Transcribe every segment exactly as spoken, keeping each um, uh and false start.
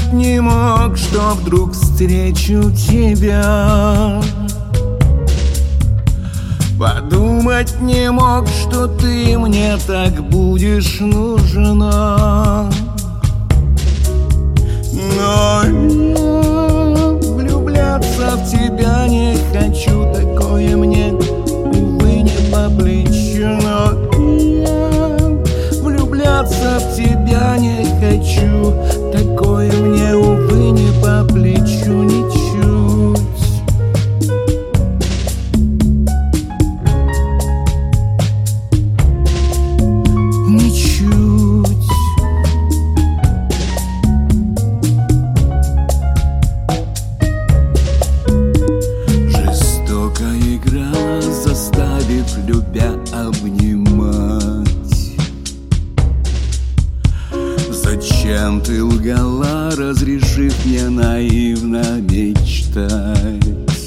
мечтать не мог, что вдруг встречу тебя. Подумать не мог, что ты мне так будешь нужна. Но я влюбляться в тебя не хочу, такое мне, увы, не по плечу. Но я влюбляться в тебя не хочу, такое мне, увы, не по плечу ничуть. Любя обнимать. Зачем ты лгала, разрешив мне наивно мечтать?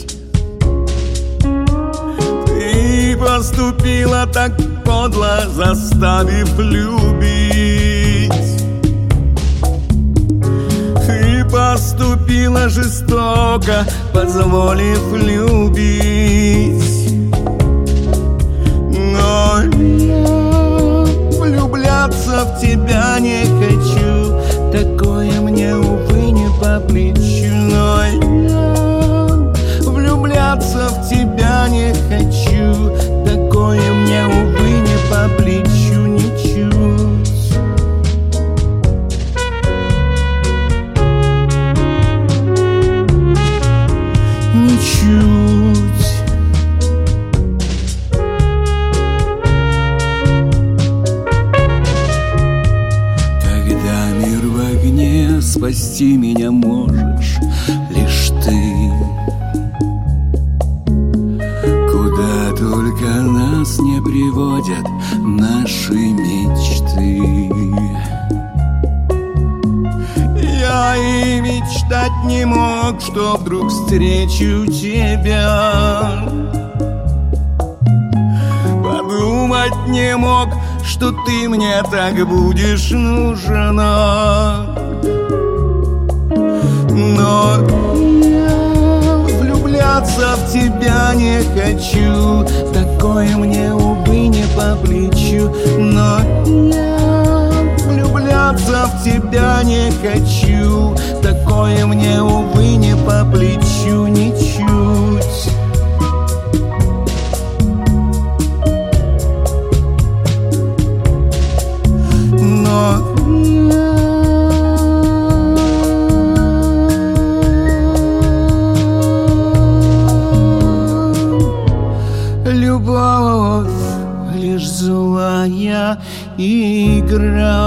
Ты поступила так подло, заставив любить. Ты поступила жестоко, позволив любить. Но я влюбляться в тебя не хочу, такое мне, увы, не по плечу. Но я влюбляться в тебя не хочу, такое мне, увы, не по плечу ничуть. Ничуть. Спасти меня можешь лишь ты. Куда только нас не приводят наши мечты. Я и мечтать не мог, что вдруг встречу тебя. Подумать не мог, что ты мне так будешь нужна. Но я влюбляться в тебя не хочу, такое мне, увы, не по плечу. Но я влюбляться в тебя не хочу, такое мне, увы, не по плечу ничуть. Но любовь лишь злая игра.